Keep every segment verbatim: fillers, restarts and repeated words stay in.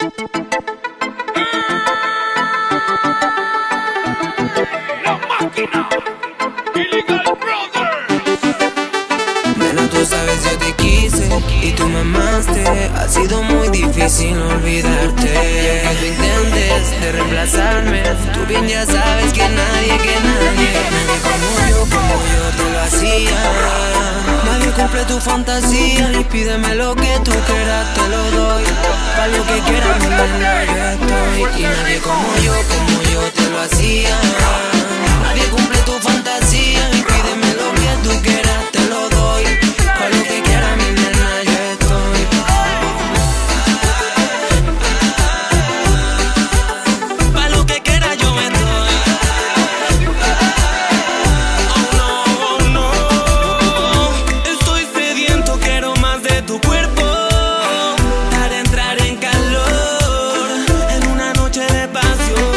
La máquina, Illegal Brothers. Bueno, tú sabes, yo te quise y tú me amaste. Ha sido muy difícil olvidarte. Y aunque tú intentes de reemplazarme, tú bien ya sabes que nadie, que nadie, nadie como yo, como yo te lo hacía. Nadie cumple tu fantasía y pídeme lo que tú quieras, te lo doy. Pa' lo que quieras, mi nena, yo estoy. Y nadie como yo, como yo te lo hacía. Nadie cumple tu fantasía y pídeme lo que tú quieras, te lo doy. Pa' lo que quieras, mi nena, yo estoy. Pa' lo que quieras, yo estoy. Oh no, oh no. Estoy sediento, quiero más de tu cuerpo. Para entrar en calor en una noche de pasión.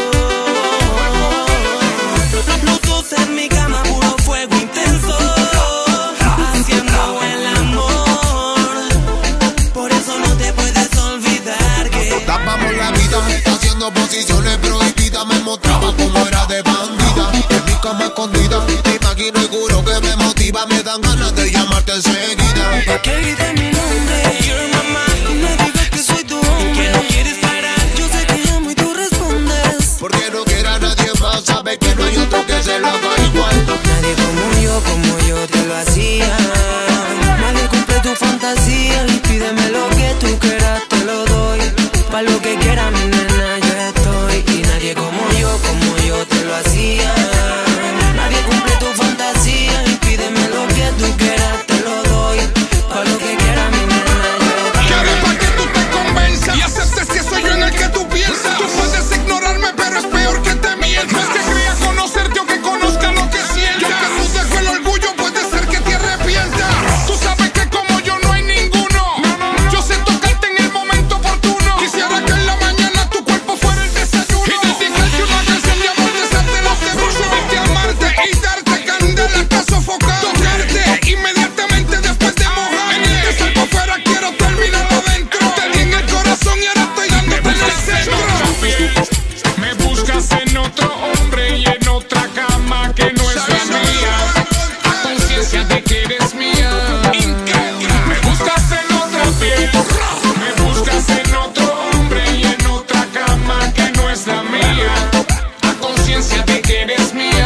Los dos en mi cama, puro fuego intenso, haciendo el amor. Por eso no te puedes olvidar que dábamos la vida haciendo posiciones prohibidas. Me mostraba como era de bandida. En mi cama escondida, me imagino y juro que me motiva. Me dan ganas de llamarte enseguida. pa' que grites mi nombre, you're my mind. Y me digas que soy tu hombre, que no quieres parar. Yo sé que llamo y tú respondes. Porque no quiera nadie más, sabe que no hay otro que se lo haga igual. Nadie como yo, como yo te lo hacía. Nadie cumple tu fantasía y pídeme lo que tú quieras, te lo doy. Pa' lo que quieras, mi nena, yo estoy. Y nadie como yo, como yo te lo hacía. Nadie cumple tu fantasía y pídeme lo que tú quieras, te lo doy. Pa' lo que quieras, mi nena, yo Quiero estoy. pa' que tú te convenzas y aceptes que soy yo en el que tú piensas. Tú puedes ignorarme, pero es peor que te mientas. No es que crea conocerte o que conozca lo que sientas. Y aunque tú dejo el orgullo, puede ser que te arrepientas. Tú sabes que como yo no hay ninguno. Yo sé tocarte en el momento oportuno. Quisiera que en la mañana tu cuerpo fuera el desayuno. Y dedicarte una canción de amor, desde los de de amarte y darte candela hasta sofocar. Tocarte inmediatamente después de mojar. En este salvo fuera quiero terminar adentro. Te di en el corazón y ahora estoy dándote en el centro. Me buscas en otro hombre y en otra cama que no es la mía. A conciencia de que eres mía. Me buscas en otra piel. Me buscas en otro hombre y en otra cama que no es la mía. A conciencia de que eres mía.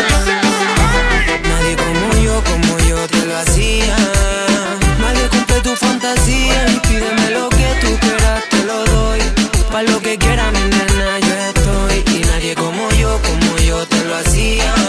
Nadie como yo, como yo te lo hacía. Nadie cumple tu fantasía y pídeme lo que tú quieras, te lo doy. Pa' lo que quieras, mi nena, yo estoy. Y nadie como yo, como yo te lo hacía.